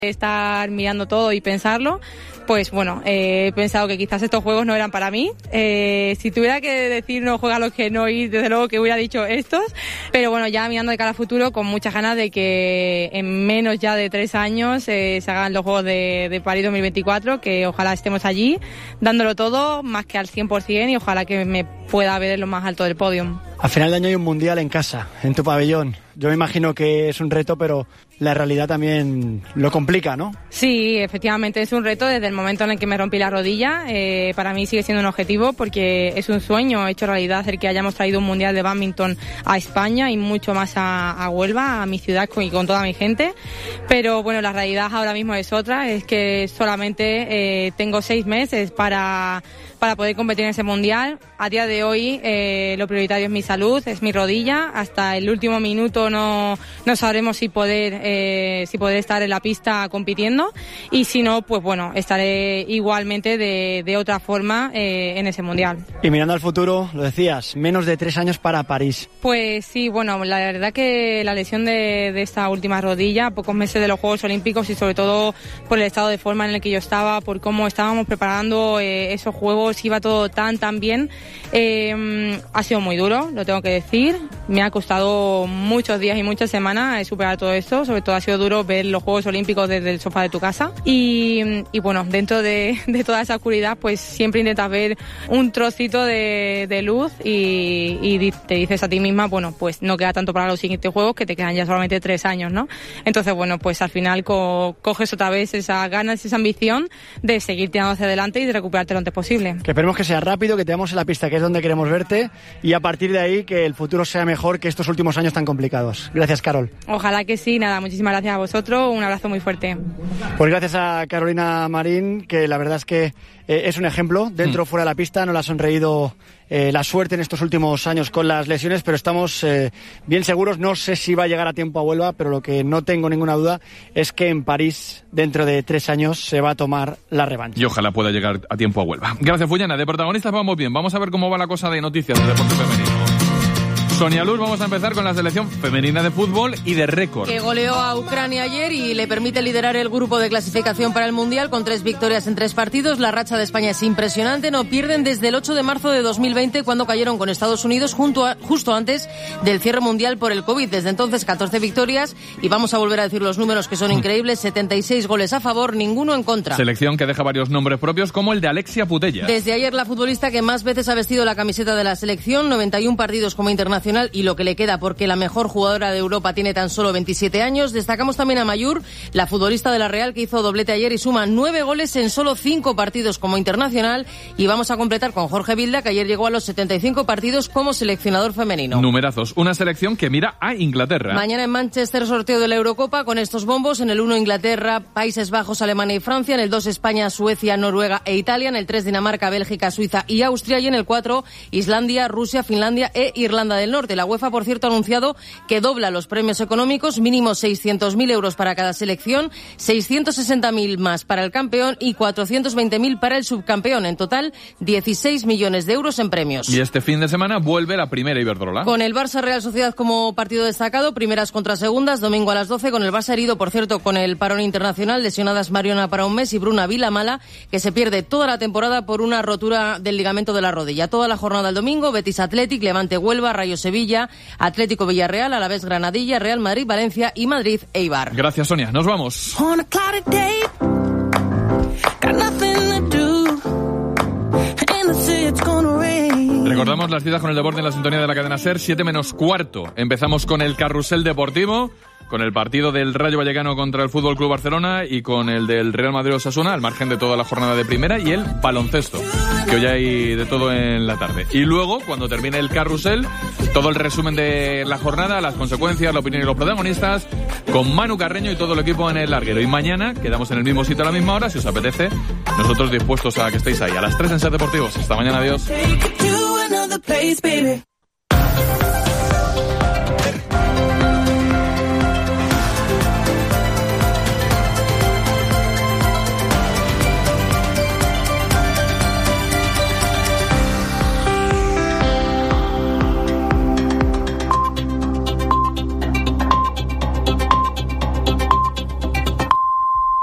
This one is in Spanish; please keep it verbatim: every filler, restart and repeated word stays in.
estar mirando todo y pensarlo, pues bueno, eh, he pensado que quizás estos juegos no eran para mí. Eh, si tuviera que decir no juega a los que no ir, desde luego que hubiera dicho estos, pero bueno, ya mirando de cara al futuro, con muchas ganas de que en menos ya de tres años eh, se hagan los Juegos de, de París dos mil veinticuatro, que ojalá estemos allí, dándolo todo, más que al cien por ciento, y ojalá que me pueda ver en lo más alto del podio. A final de año hay un mundial en casa, en tu pabellón. Yo me imagino que es un reto, pero la realidad también lo complica, ¿no? Sí, efectivamente es un reto desde el momento en el que me rompí la rodilla. Eh, para mí sigue siendo un objetivo porque es un sueño hecho realidad hacer que hayamos traído un mundial de bádminton a España y mucho más a, a Huelva, a mi ciudad y con toda mi gente. Pero bueno, la realidad ahora mismo es otra, es que solamente eh, tengo seis meses para... para poder competir en ese mundial. A día de hoy eh, lo prioritario es mi salud, es mi rodilla. Hasta el último minuto no, no sabremos si poder, eh, si poder estar en la pista compitiendo, y si no, pues bueno, estaré igualmente de, de otra forma eh, en ese mundial. Y mirando al futuro, lo decías, menos de tres años para París. Pues sí, bueno, la verdad que la lesión de, de esta última rodilla, pocos meses de los Juegos Olímpicos y sobre todo por el estado de forma en el que yo estaba, por cómo estábamos preparando eh, esos Juegos, iba todo tan tan bien, eh, ha sido muy duro, lo tengo que decir. Me ha costado muchos días y muchas semanas superar todo esto. Sobre todo ha sido duro ver los Juegos Olímpicos desde el sofá de tu casa y, y bueno, dentro de, de toda esa oscuridad pues siempre intentas ver un trocito de, de luz y, y te dices a ti misma, bueno, pues no queda tanto para los siguientes Juegos, que te quedan ya solamente tres años, ¿no? Entonces bueno, pues al final co- coges otra vez esas ganas, esa ambición de seguir tirando hacia adelante y de recuperarte lo antes posible. Que esperemos que sea rápido, que te veamos en la pista, que es donde queremos verte, y a partir de ahí que el futuro sea mejor que estos últimos años tan complicados. Gracias, Carol. Ojalá que sí, nada, muchísimas gracias a vosotros, un abrazo muy fuerte. Pues gracias a Carolina Marín, que la verdad es que eh, es un ejemplo, dentro o mm. fuera de la pista, no le ha sonreído eh, la suerte en estos últimos años con las lesiones, pero estamos eh, bien seguros, no sé si va a llegar a tiempo a Huelva, pero lo que no tengo ninguna duda es que en París, dentro de tres años, se va a tomar la revancha. Y ojalá pueda llegar a tiempo a Huelva. Gracias, Fullana. De protagonistas vamos bien, vamos a ver cómo va la cosa de noticias del deporte femenino. Sonia Luz, vamos a empezar con la selección femenina de fútbol y de récord. Que goleó a Ucrania ayer y le permite liderar el grupo de clasificación para el Mundial con tres victorias en tres partidos. La racha de España es impresionante. No pierden desde el ocho de marzo de dos mil veinte, cuando cayeron con Estados Unidos junto a, justo antes del cierre mundial por el COVID. Desde entonces, catorce victorias y vamos a volver a decir los números, que son increíbles. setenta y seis goles a favor, ninguno en contra. Selección que deja varios nombres propios, como el de Alexia Putellas. Desde ayer, la futbolista que más veces ha vestido la camiseta de la selección, noventa y uno partidos como internacional y lo que le queda, porque la mejor jugadora de Europa tiene tan solo veintisiete años. Destacamos también a Mayur, la futbolista de la Real, que hizo doblete ayer y suma nueve goles en solo cinco partidos como internacional. Y vamos a completar con Jorge Vilda, que ayer llegó a los setenta y cinco partidos como seleccionador femenino. Numerazos. Una selección que mira a Inglaterra. Mañana en Manchester, sorteo de la Eurocopa con estos bombos. En el uno, Inglaterra, Países Bajos, Alemania y Francia. En el dos, España, Suecia, Noruega e Italia. En el tres, Dinamarca, Bélgica, Suiza y Austria. Y en el cuatro, Islandia, Rusia, Finlandia e Irlanda del Norte. La UEFA, por cierto, ha anunciado que dobla los premios económicos, mínimo seiscientos mil euros para cada selección, seiscientos sesenta mil más para el campeón y cuatrocientos veinte mil para el subcampeón. En total, dieciséis millones de euros en premios. Y este fin de semana vuelve la primera Iberdrola. Con el Barça Real Sociedad como partido destacado, primeras contra segundas, domingo a las doce, con el Barça herido, por cierto, con el parón internacional, lesionadas Mariona para un mes y Bruna Vilamala, que se pierde toda la temporada por una rotura del ligamento de la rodilla. Toda la jornada el domingo, Betis Athletic, Levante Huelva, Rayo Sevilla, Atlético Villarreal, Alavés Granadilla, Real Madrid Valencia y Madrid Eibar. Gracias, Sonia. Nos vamos. Recordamos las citas con el deporte en la sintonía de la cadena SER, siete menos cuarto. Empezamos con el carrusel deportivo, con el partido del Rayo Vallecano contra el Fútbol Club Barcelona y con el del Real Madrid Osasuna, al margen de toda la jornada de primera, y el baloncesto, que hoy hay de todo en la tarde. Y luego, cuando termine el carrusel, todo el resumen de la jornada, las consecuencias, la opinión y los protagonistas, con Manu Carreño y todo el equipo en el larguero. Y mañana quedamos en el mismo sitio a la misma hora, si os apetece, nosotros dispuestos a que estéis ahí. A las tres en SER Deportivos. Hasta mañana, adiós.